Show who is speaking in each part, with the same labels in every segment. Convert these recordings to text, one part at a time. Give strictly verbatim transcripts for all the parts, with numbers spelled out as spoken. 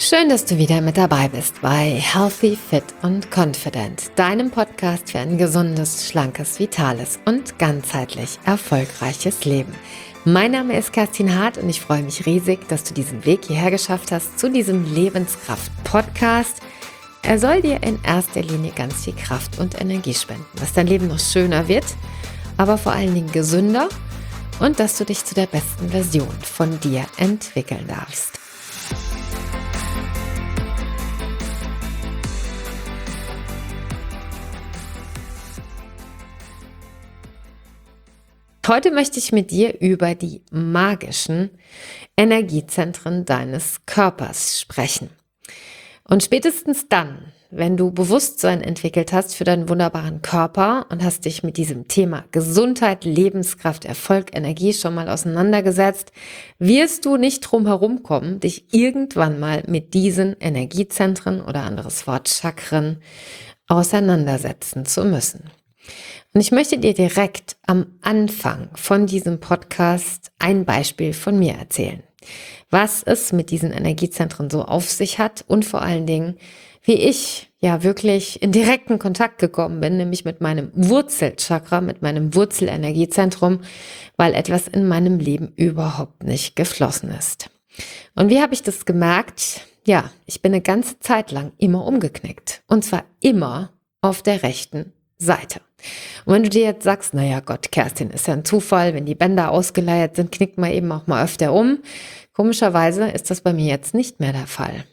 Speaker 1: Schön, dass du wieder mit dabei bist bei Healthy, Fit und Confident, deinem Podcast für ein gesundes, schlankes, vitales und ganzheitlich erfolgreiches Leben. Mein Name ist Kerstin Hart und ich freue mich riesig, dass du diesen Weg hierher geschafft hast zu diesem Lebenskraft-Podcast. Er soll dir in erster Linie ganz viel Kraft und Energie spenden, dass dein Leben noch schöner wird, aber vor allen Dingen gesünder und dass du dich zu der besten Version von dir entwickeln darfst. Heute möchte ich mit dir über die magischen Energiezentren deines Körpers sprechen. Und spätestens dann, wenn du Bewusstsein entwickelt hast für deinen wunderbaren Körper und hast dich mit diesem Thema Gesundheit, Lebenskraft, Erfolg, Energie schon mal auseinandergesetzt, wirst du nicht drum herum kommen, dich irgendwann mal mit diesen Energiezentren oder anderes Wort Chakren auseinandersetzen zu müssen. Und ich möchte dir direkt am Anfang von diesem Podcast ein Beispiel von mir erzählen, was es mit diesen Energiezentren so auf sich hat und vor allen Dingen, wie ich ja wirklich in direkten Kontakt gekommen bin, nämlich mit meinem Wurzelchakra, mit meinem Wurzelenergiezentrum, weil etwas in meinem Leben überhaupt nicht geflossen ist. Und wie habe ich das gemerkt? Ja, ich bin eine ganze Zeit lang immer umgeknickt und zwar immer auf der rechten Seite. Und wenn du dir jetzt sagst, naja Gott, Kerstin, ist ja ein Zufall, wenn die Bänder ausgeleiert sind, knickt man eben auch mal öfter um. Komischerweise ist das bei mir jetzt nicht mehr der Fall.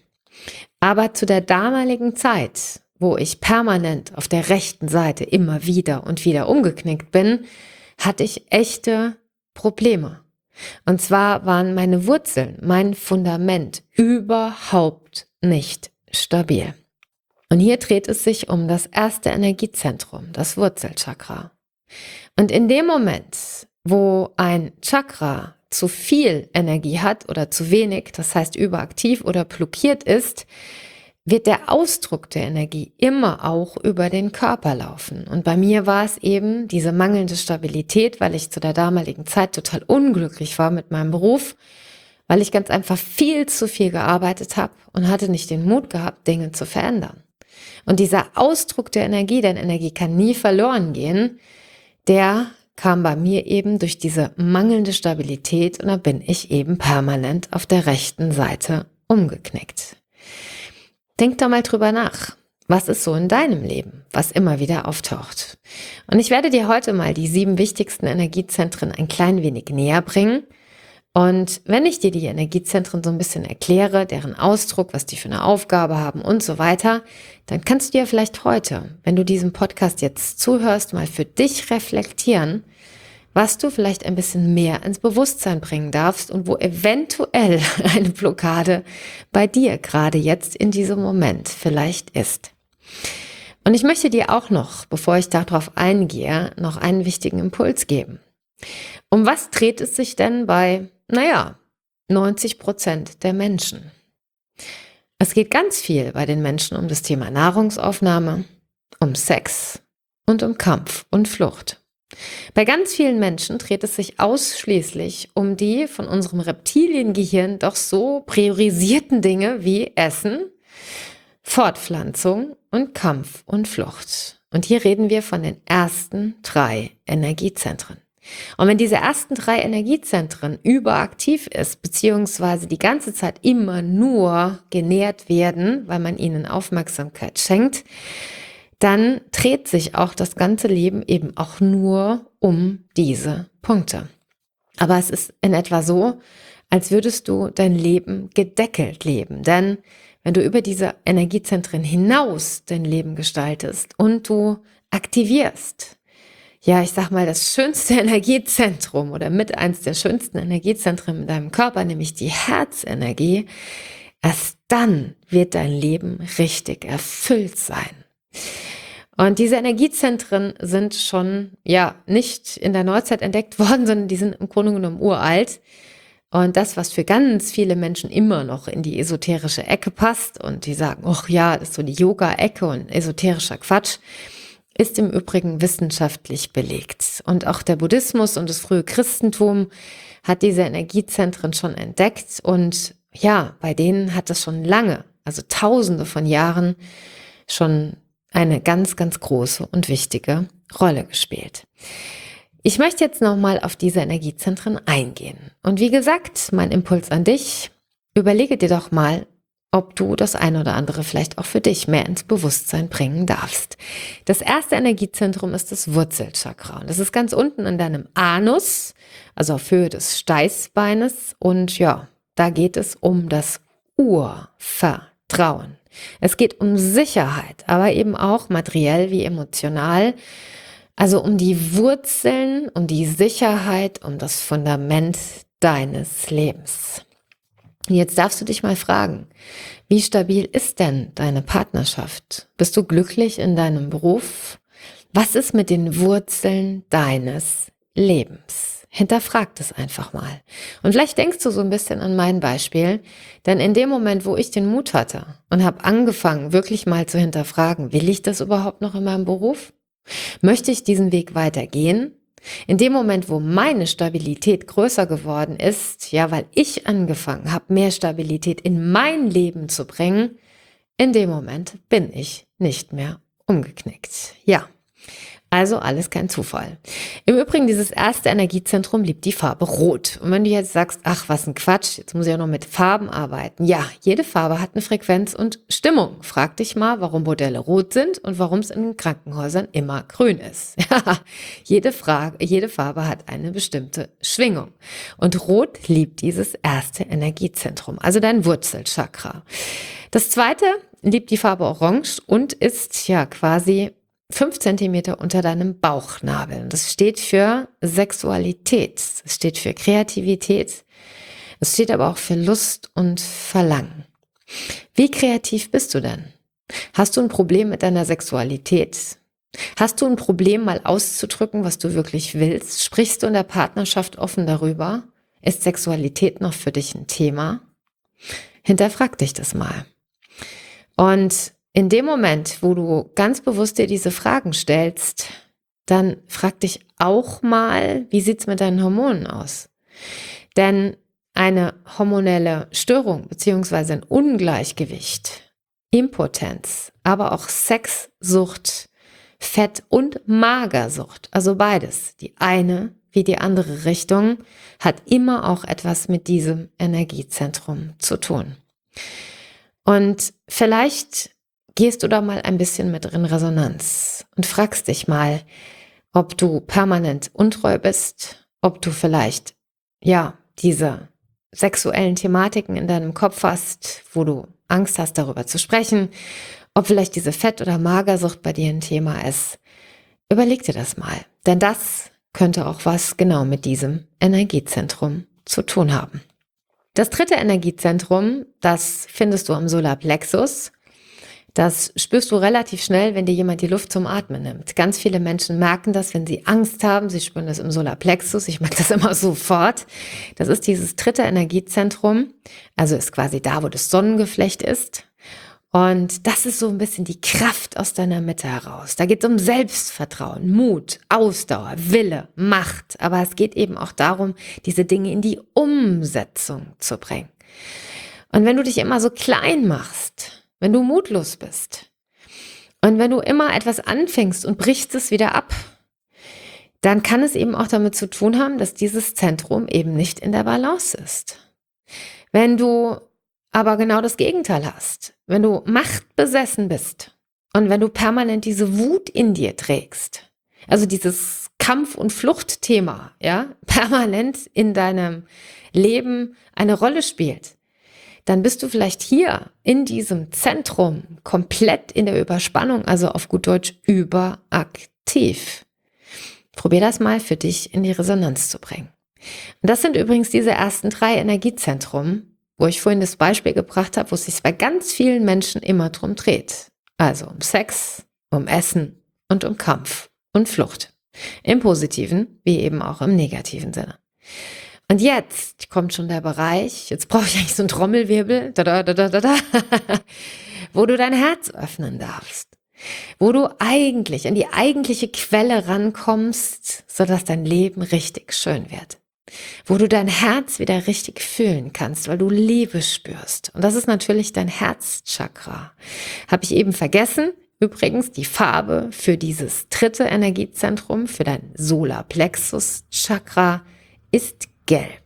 Speaker 1: Aber zu der damaligen Zeit, wo ich permanent auf der rechten Seite immer wieder und wieder umgeknickt bin, hatte ich echte Probleme. Und zwar waren meine Wurzeln, mein Fundament überhaupt nicht stabil. Und hier dreht es sich um das erste Energiezentrum, das Wurzelchakra. Und in dem Moment, wo ein Chakra zu viel Energie hat oder zu wenig, das heißt überaktiv oder blockiert ist, wird der Ausdruck der Energie immer auch über den Körper laufen. Und bei mir war es eben diese mangelnde Stabilität, weil ich zu der damaligen Zeit total unglücklich war mit meinem Beruf, weil ich ganz einfach viel zu viel gearbeitet habe und hatte nicht den Mut gehabt, Dinge zu verändern. Und dieser Ausdruck der Energie, denn Energie kann nie verloren gehen, der kam bei mir eben durch diese mangelnde Stabilität und da bin ich eben permanent auf der rechten Seite umgeknickt. Denk da mal drüber nach. Was ist so in deinem Leben, was immer wieder auftaucht? Und ich werde dir heute mal die sieben wichtigsten Energiezentren ein klein wenig näher bringen. Und wenn ich dir die Energiezentren so ein bisschen erkläre, deren Ausdruck, was die für eine Aufgabe haben und so weiter, dann kannst du ja vielleicht heute, wenn du diesem Podcast jetzt zuhörst, mal für dich reflektieren, was du vielleicht ein bisschen mehr ins Bewusstsein bringen darfst und wo eventuell eine Blockade bei dir gerade jetzt in diesem Moment vielleicht ist. Und ich möchte dir auch noch, bevor ich darauf eingehe, noch einen wichtigen Impuls geben. Um was dreht es sich denn bei, naja, neunzig Prozent der Menschen? Es geht ganz viel bei den Menschen um das Thema Nahrungsaufnahme, um Sex und um Kampf und Flucht. Bei ganz vielen Menschen dreht es sich ausschließlich um die von unserem Reptiliengehirn doch so priorisierten Dinge wie Essen, Fortpflanzung und Kampf und Flucht. Und hier reden wir von den ersten drei Energiezentren. Und wenn diese ersten drei Energiezentren überaktiv ist, beziehungsweise die ganze Zeit immer nur genährt werden, weil man ihnen Aufmerksamkeit schenkt, dann dreht sich auch das ganze Leben eben auch nur um diese Punkte. Aber es ist in etwa so, als würdest du dein Leben gedeckelt leben. Denn wenn du über diese Energiezentren hinaus dein Leben gestaltest und du aktivierst, ja, ich sag mal, das schönste Energiezentrum oder mit eins der schönsten Energiezentren in deinem Körper, nämlich die Herzenergie, erst dann wird dein Leben richtig erfüllt sein. Und diese Energiezentren sind schon, ja, nicht in der Neuzeit entdeckt worden, sondern die sind im Grunde genommen uralt. Und das, was für ganz viele Menschen immer noch in die esoterische Ecke passt und die sagen, ach ja, das ist so die Yoga-Ecke und esoterischer Quatsch, ist im Übrigen wissenschaftlich belegt. Und auch der Buddhismus und das frühe Christentum hat diese Energiezentren schon entdeckt und ja, bei denen hat das schon lange, also tausende von Jahren, schon eine ganz, ganz große und wichtige Rolle gespielt. Ich möchte jetzt nochmal auf diese Energiezentren eingehen. Und wie gesagt, mein Impuls an dich, überlege dir doch mal, ob du das eine oder andere vielleicht auch für dich mehr ins Bewusstsein bringen darfst. Das erste Energiezentrum ist das Wurzelchakra. Und das ist ganz unten in deinem Anus, also auf Höhe des Steißbeines. Und ja, da geht es um das Urvertrauen. Es geht um Sicherheit, aber eben auch materiell wie emotional. Also um die Wurzeln, um die Sicherheit, um das Fundament deines Lebens. Jetzt darfst du dich mal fragen, wie stabil ist denn deine Partnerschaft? Bist du glücklich in deinem Beruf? Was ist mit den Wurzeln deines Lebens? Hinterfrag das einfach mal. Und vielleicht denkst du so ein bisschen an mein Beispiel, denn in dem Moment, wo ich den Mut hatte und habe angefangen, wirklich mal zu hinterfragen, will ich das überhaupt noch in meinem Beruf? Möchte ich diesen Weg weitergehen? In dem Moment, wo meine Stabilität größer geworden ist, ja, weil ich angefangen habe, mehr Stabilität in mein Leben zu bringen, in dem Moment bin ich nicht mehr umgeknickt. Ja. Also alles kein Zufall. Im Übrigen, dieses erste Energiezentrum liebt die Farbe Rot. Und wenn du jetzt sagst, ach, was ein Quatsch, jetzt muss ich ja noch mit Farben arbeiten. Ja, jede Farbe hat eine Frequenz und Stimmung. Frag dich mal, warum Modelle rot sind und warum es in den Krankenhäusern immer grün ist. jede, Frage, jede Farbe hat eine bestimmte Schwingung. Und Rot liebt dieses erste Energiezentrum, also dein Wurzelchakra. Das zweite liebt die Farbe Orange und ist ja quasi fünf Zentimeter unter deinem Bauchnabel. Das steht für Sexualität, es steht für Kreativität, es steht aber auch für Lust und Verlangen. Wie kreativ bist du denn? Hast du ein Problem mit deiner Sexualität? Hast du ein Problem, mal auszudrücken, was du wirklich willst? Sprichst du in der Partnerschaft offen darüber? Ist Sexualität noch für dich ein Thema? Hinterfrag dich das mal. Und in dem Moment, wo du ganz bewusst dir diese Fragen stellst, dann frag dich auch mal, wie sieht's mit deinen Hormonen aus? Denn eine hormonelle Störung beziehungsweise ein Ungleichgewicht, Impotenz, aber auch Sexsucht, Fett- und Magersucht, also beides, die eine wie die andere Richtung, hat immer auch etwas mit diesem Energiezentrum zu tun. Und vielleicht gehst du da mal ein bisschen mit in Resonanz und fragst dich mal, ob du permanent untreu bist, ob du vielleicht, ja, diese sexuellen Thematiken in deinem Kopf hast, wo du Angst hast, darüber zu sprechen, ob vielleicht diese Fett- oder Magersucht bei dir ein Thema ist. Überleg dir das mal, denn das könnte auch was genau mit diesem Energiezentrum zu tun haben. Das dritte Energiezentrum, das findest du am Solarplexus. Das spürst du relativ schnell, wenn dir jemand die Luft zum Atmen nimmt. Ganz viele Menschen merken das, wenn sie Angst haben. Sie spüren das im Solarplexus. Ich merke das immer sofort. Das ist dieses dritte Energiezentrum. Also ist quasi da, wo das Sonnengeflecht ist. Und das ist so ein bisschen die Kraft aus deiner Mitte heraus. Da geht es um Selbstvertrauen, Mut, Ausdauer, Wille, Macht. Aber es geht eben auch darum, diese Dinge in die Umsetzung zu bringen. Und wenn du dich immer so klein machst, wenn du mutlos bist und wenn du immer etwas anfängst und brichst es wieder ab, dann kann es eben auch damit zu tun haben, dass dieses Zentrum eben nicht in der Balance ist. Wenn du aber genau das Gegenteil hast, wenn du machtbesessen bist und wenn du permanent diese Wut in dir trägst, also dieses Kampf- und Fluchtthema, ja, permanent in deinem Leben eine Rolle spielt, dann bist du vielleicht hier in diesem Zentrum komplett in der Überspannung, also auf gut Deutsch überaktiv. Probier das mal für dich in die Resonanz zu bringen. Und das sind übrigens diese ersten drei Energiezentren, wo ich vorhin das Beispiel gebracht habe, wo es sich bei ganz vielen Menschen immer drum dreht. Also um Sex, um Essen und um Kampf und Flucht. Im positiven wie eben auch im negativen Sinne. Und jetzt kommt schon der Bereich, jetzt brauche ich eigentlich so einen Trommelwirbel, da, da, da, da, da, da, wo du dein Herz öffnen darfst. Wo du eigentlich an die eigentliche Quelle rankommst, sodass dein Leben richtig schön wird. wo du dein Herz wieder richtig fühlen kannst, weil du Liebe spürst. Und das ist natürlich dein Herzchakra. Habe ich eben vergessen. Übrigens, die Farbe für dieses dritte Energiezentrum, für dein Solarplexus-Chakra, ist gelb.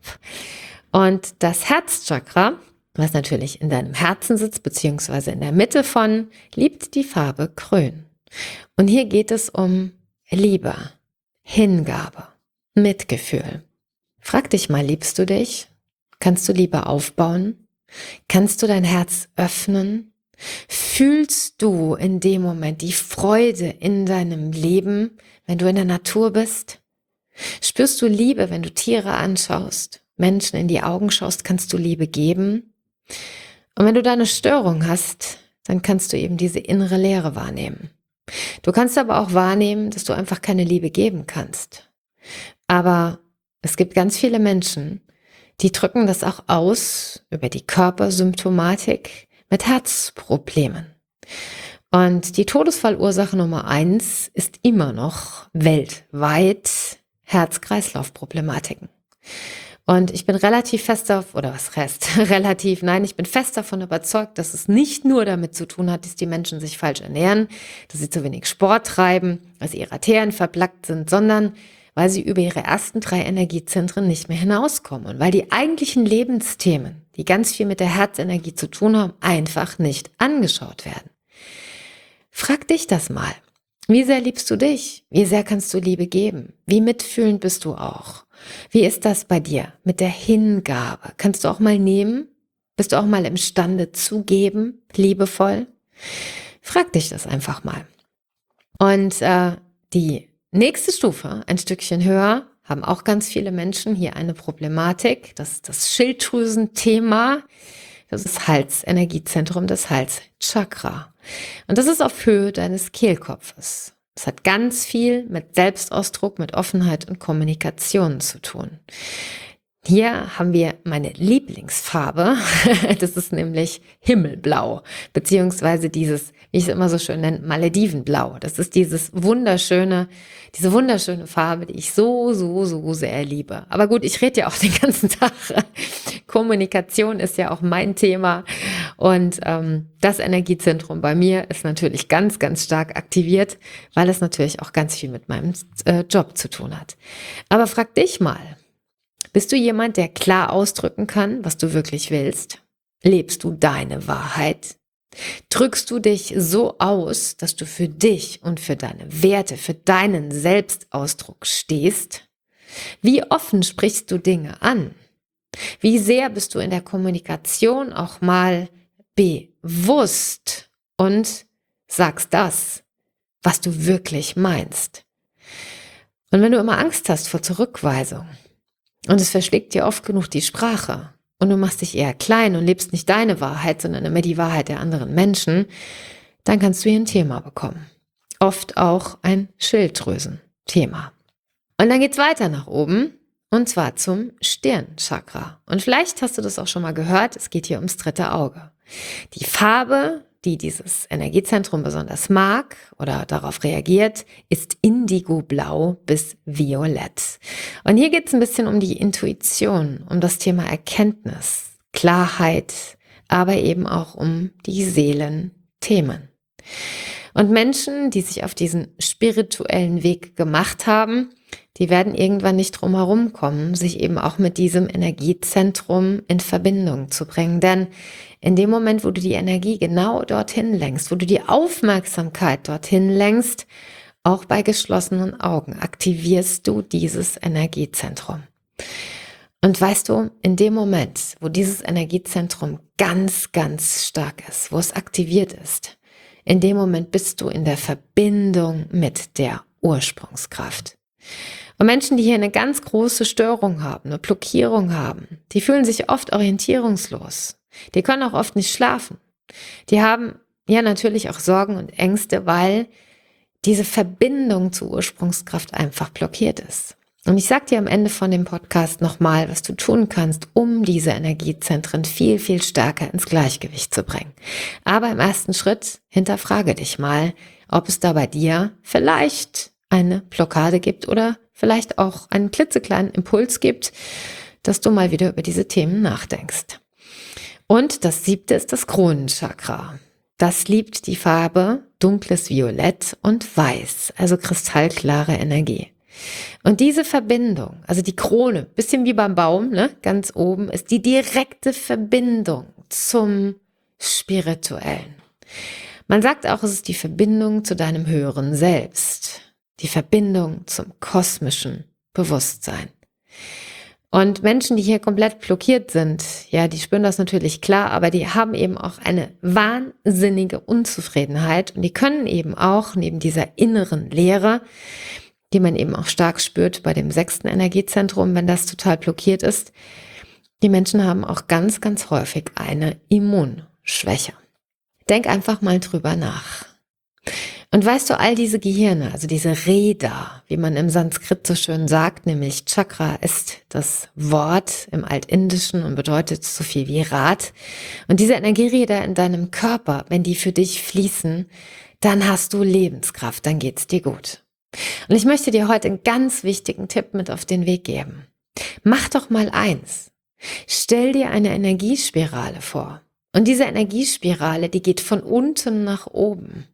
Speaker 1: Und das Herzchakra, was natürlich in deinem Herzen sitzt, beziehungsweise in der Mitte von, liebt die Farbe grün. Und hier geht es um Liebe, Hingabe, Mitgefühl. Frag dich mal, liebst du dich? Kannst du Liebe aufbauen? Kannst du dein Herz öffnen? Fühlst du in dem Moment die Freude in deinem Leben, wenn du in der Natur bist? Spürst du Liebe, wenn du Tiere anschaust, Menschen in die Augen schaust, kannst du Liebe geben? Und wenn du da eine Störung hast, dann kannst du eben diese innere Leere wahrnehmen. Du kannst aber auch wahrnehmen, dass du einfach keine Liebe geben kannst. Aber es gibt ganz viele Menschen, die drücken das auch aus über die Körpersymptomatik mit Herzproblemen. Und die Todesfallursache Nummer eins ist immer noch weltweit Herz-Kreislauf-Problematiken. Und ich bin relativ fest auf, oder was heißt relativ, nein, ich bin fest davon überzeugt, dass es nicht nur damit zu tun hat, dass die Menschen sich falsch ernähren, dass sie zu wenig Sport treiben, dass ihre Arterien verplackt sind, sondern weil sie über ihre ersten drei Energiezentren nicht mehr hinauskommen und weil die eigentlichen Lebensthemen, die ganz viel mit der Herzenergie zu tun haben, einfach nicht angeschaut werden. Frag dich das mal. Wie sehr liebst du dich? Wie sehr kannst du Liebe geben? Wie mitfühlend bist du auch? Wie ist das bei dir mit der Hingabe? Kannst du auch mal nehmen? Bist du auch mal imstande zu geben, liebevoll? Frag dich das einfach mal. Und äh, die nächste Stufe, ein Stückchen höher, haben auch ganz viele Menschen hier eine Problematik. Das ist das Schilddrüsenthema. Das ist Halsenergiezentrum, das Halschakra. Und das ist auf Höhe deines Kehlkopfes. Das hat ganz viel mit Selbstausdruck, mit Offenheit und Kommunikation zu tun. Hier haben wir meine Lieblingsfarbe, das ist nämlich Himmelblau, beziehungsweise dieses, wie ich es immer so schön nenne, Maledivenblau. Das ist dieses wunderschöne, diese wunderschöne Farbe, die ich so, so, so sehr liebe. Aber gut, ich rede ja auch den ganzen Tag. Kommunikation ist ja auch mein Thema und ähm, das Energiezentrum bei mir ist natürlich ganz, ganz stark aktiviert, weil es natürlich auch ganz viel mit meinem äh, Job zu tun hat. Aber frag dich mal, bist du jemand, der klar ausdrücken kann, was du wirklich willst? Lebst du deine Wahrheit? Drückst du dich so aus, dass du für dich und für deine Werte, für deinen Selbstausdruck stehst? Wie offen sprichst du Dinge an? Wie sehr bist du in der Kommunikation auch mal bewusst und sagst das, was du wirklich meinst? Und wenn du immer Angst hast vor Zurückweisung, und es verschlägt dir oft genug die Sprache und du machst dich eher klein und lebst nicht deine Wahrheit, sondern immer die Wahrheit der anderen Menschen, dann kannst du hier ein Thema bekommen. Oft auch ein Schilddrüsenthema. Und dann geht's weiter nach oben und zwar zum Stirnchakra. Und vielleicht hast du das auch schon mal gehört, es geht hier ums dritte Auge. Die Farbe, die dieses Energiezentrum besonders mag oder darauf reagiert, ist Indigoblau bis Violett. Und hier geht es ein bisschen um die Intuition, um das Thema Erkenntnis, Klarheit, aber eben auch um die Seelenthemen. Und Menschen, die sich auf diesen spirituellen Weg gemacht haben, die werden irgendwann nicht drum herum kommen, sich eben auch mit diesem Energiezentrum in Verbindung zu bringen. Denn in dem Moment, wo du die Energie genau dorthin lenkst, wo du die Aufmerksamkeit dorthin lenkst, auch bei geschlossenen Augen, aktivierst du dieses Energiezentrum. Und weißt du, in dem Moment, wo dieses Energiezentrum ganz, ganz stark ist, wo es aktiviert ist, in dem Moment bist du in der Verbindung mit der Ursprungskraft. Und Menschen, die hier eine ganz große Störung haben, eine Blockierung haben, die fühlen sich oft orientierungslos. Die können auch oft nicht schlafen. Die haben ja natürlich auch Sorgen und Ängste, weil diese Verbindung zur Ursprungskraft einfach blockiert ist. Und ich sage dir am Ende von dem Podcast nochmal, was du tun kannst, um diese Energiezentren viel, viel stärker ins Gleichgewicht zu bringen. Aber im ersten Schritt hinterfrage dich mal, ob es da bei dir vielleicht eine Blockade gibt oder vielleicht auch einen klitzekleinen Impuls gibt, dass du mal wieder über diese Themen nachdenkst. Und das siebte ist das Kronenchakra. Das liebt die Farbe dunkles Violett und Weiß, also kristallklare Energie. Und diese Verbindung, also die Krone, bisschen wie beim Baum, ne, ganz oben, ist die direkte Verbindung zum Spirituellen. Man sagt auch, es ist die Verbindung zu deinem höheren Selbst, die Verbindung zum kosmischen Bewusstsein. Und Menschen, die hier komplett blockiert sind, ja, die spüren das natürlich klar, aber die haben eben auch eine wahnsinnige Unzufriedenheit und die können eben auch neben dieser inneren Leere, die man eben auch stark spürt bei dem sechsten Energiezentrum, wenn das total blockiert ist, die Menschen haben auch ganz, ganz häufig eine Immunschwäche. Denk einfach mal drüber nach. Und weißt du, all diese Gehirne, also diese Räder, wie man im Sanskrit so schön sagt, nämlich Chakra ist das Wort im Altindischen und bedeutet so viel wie Rad. Und diese Energieräder in deinem Körper, wenn die für dich fließen, dann hast du Lebenskraft, dann geht's dir gut. Und ich möchte dir heute einen ganz wichtigen Tipp mit auf den Weg geben. Mach doch mal eins. Stell dir eine Energiespirale vor. Und diese Energiespirale, die geht von unten nach oben.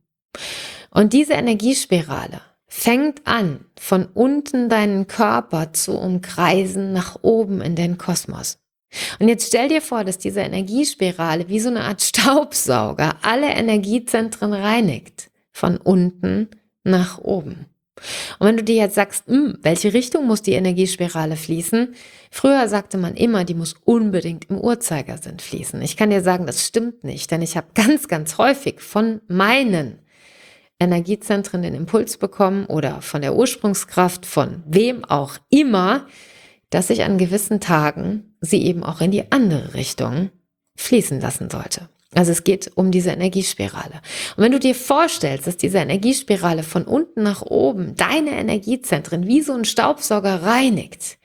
Speaker 1: Und diese Energiespirale fängt an, von unten deinen Körper zu umkreisen, nach oben in den Kosmos. Und jetzt stell dir vor, dass diese Energiespirale wie so eine Art Staubsauger alle Energiezentren reinigt, von unten nach oben. Und wenn du dir jetzt sagst, hm, welche Richtung muss die Energiespirale fließen? Früher sagte man immer, die muss unbedingt im Uhrzeigersinn fließen. Ich kann dir sagen, das stimmt nicht, denn ich habe ganz, ganz häufig von meinen Energiezentren den Impuls bekommen oder von der Ursprungskraft, von wem auch immer, dass ich an gewissen Tagen sie eben auch in die andere Richtung fließen lassen sollte. Also es geht um diese Energiespirale. Und wenn du dir vorstellst, dass diese Energiespirale von unten nach oben deine Energiezentren wie so ein Staubsauger reinigt,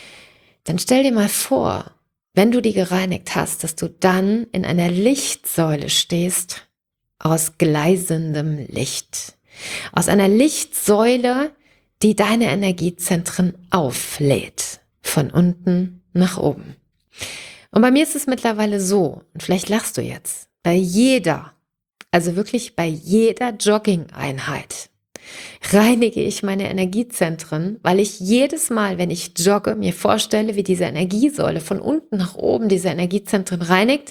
Speaker 1: dann stell dir mal vor, wenn du die gereinigt hast, dass du dann in einer Lichtsäule stehst, aus gleißendem Licht. Aus einer Lichtsäule, die deine Energiezentren auflädt. Von unten nach oben. Und bei mir ist es mittlerweile so, und vielleicht lachst du jetzt, bei jeder, also wirklich bei jeder Jogging-Einheit reinige ich meine Energiezentren, weil ich jedes Mal, wenn ich jogge, mir vorstelle, wie diese Energiesäule von unten nach oben diese Energiezentren reinigt.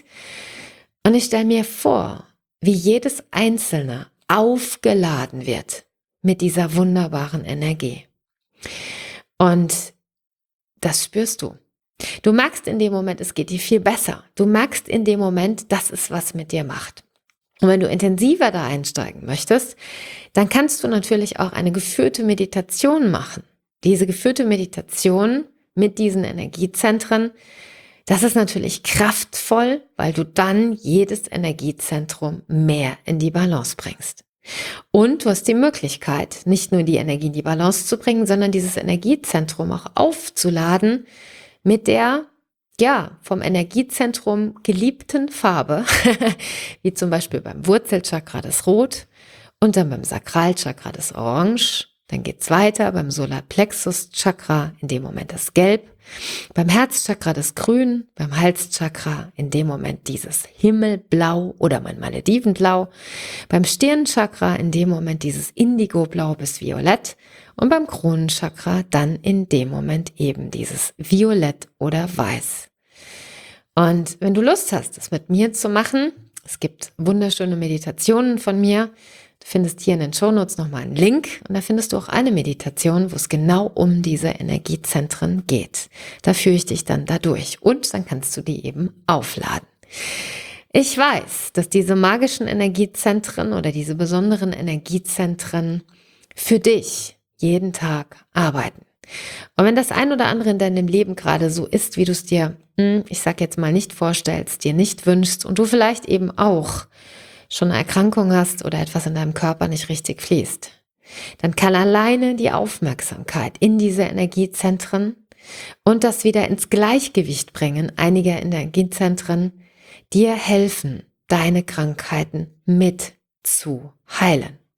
Speaker 1: Und ich stelle mir vor, wie jedes Einzelne aufgeladen wird mit dieser wunderbaren Energie. Und das spürst du. Du merkst in dem Moment, es geht dir viel besser. Du merkst in dem Moment, dass es was mit dir macht. Und wenn du intensiver da einsteigen möchtest, dann kannst du natürlich auch eine geführte Meditation machen. Diese geführte Meditation mit diesen Energiezentren, das ist natürlich kraftvoll, weil du dann jedes Energiezentrum mehr in die Balance bringst. Und du hast die Möglichkeit, nicht nur die Energie in die Balance zu bringen, sondern dieses Energiezentrum auch aufzuladen mit der, ja, vom Energiezentrum geliebten Farbe, wie zum Beispiel beim Wurzelchakra das Rot und dann beim Sakralchakra das Orange. Dann geht's weiter beim Solarplexus-Chakra, in dem Moment das Gelb, beim Herzchakra das Grün, beim Halschakra in dem Moment dieses Himmelblau oder mein Maledivenblau, beim Stirnchakra in dem Moment dieses Indigoblau bis Violett und beim Kronenchakra dann in dem Moment eben dieses Violett oder Weiß. Und wenn du Lust hast, das mit mir zu machen, es gibt wunderschöne Meditationen von mir. Du findest hier in den Shownotes nochmal einen Link und da findest du auch eine Meditation, wo es genau um diese Energiezentren geht. Da führe ich dich dann da durch und dann kannst du die eben aufladen. Ich weiß, dass diese magischen Energiezentren oder diese besonderen Energiezentren für dich jeden Tag arbeiten. Und wenn das ein oder andere in deinem Leben gerade so ist, wie du es dir, ich sag jetzt mal, nicht vorstellst, dir nicht wünschst und du vielleicht eben auch schon eine Erkrankung hast oder etwas in deinem Körper nicht richtig fließt, dann kann alleine die Aufmerksamkeit in diese Energiezentren und das wieder ins Gleichgewicht bringen einiger Energiezentren dir helfen, deine Krankheiten mit zu heilen.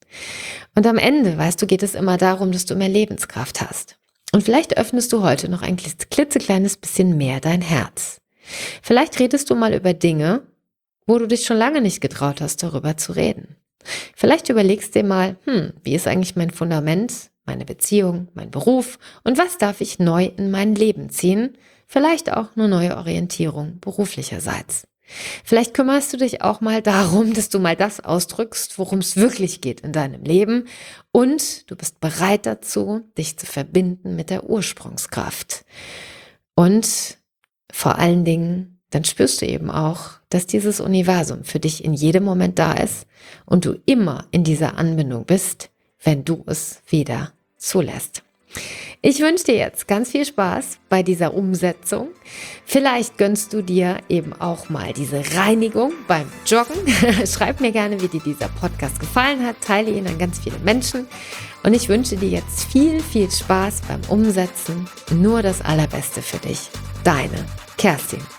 Speaker 1: Und am Ende, weißt du, geht es immer darum, dass du mehr Lebenskraft hast. Und vielleicht öffnest du heute noch ein klitzekleines bisschen mehr dein Herz. Vielleicht redest du mal über Dinge, wo du dich schon lange nicht getraut hast, darüber zu reden. Vielleicht überlegst dir mal, hm, wie ist eigentlich mein Fundament, meine Beziehung, mein Beruf und was darf ich neu in mein Leben ziehen? Vielleicht auch eine neue Orientierung beruflicherseits. Vielleicht kümmerst du dich auch mal darum, dass du mal das ausdrückst, worum es wirklich geht in deinem Leben und du bist bereit dazu, dich zu verbinden mit der Ursprungskraft. Und vor allen Dingen, dann spürst du eben auch, dass dieses Universum für dich in jedem Moment da ist und du immer in dieser Anbindung bist, wenn du es wieder zulässt. Ich wünsche dir jetzt ganz viel Spaß bei dieser Umsetzung. Vielleicht gönnst du dir eben auch mal diese Reinigung beim Joggen. Schreib mir gerne, wie dir dieser Podcast gefallen hat. Teile ihn an ganz viele Menschen. Und ich wünsche dir jetzt viel, viel Spaß beim Umsetzen. Nur das Allerbeste für dich. Deine Kerstin.